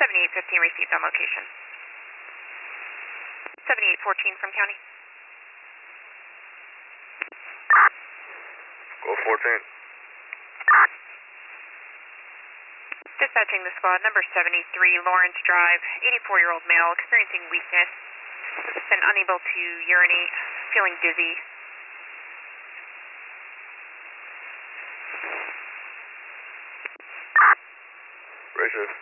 7815 received on location. 7814 from county. Go 14. Dispatching the squad, number 73, Lawrence Drive, 84-year-old male, experiencing weakness, been unable to urinate, feeling dizzy. Racist.